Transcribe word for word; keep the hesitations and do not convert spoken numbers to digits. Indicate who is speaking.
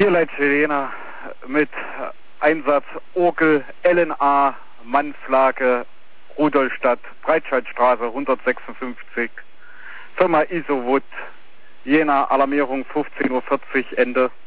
Speaker 1: Hier Leitche Jena mit Einsatz Orgel L N A Mannflagge Rudolstadt Breitscheidstraße hundertsechsundfünfzig Firma Isowut Jena Alarmierung fünfzehn Uhr vierzig Ende.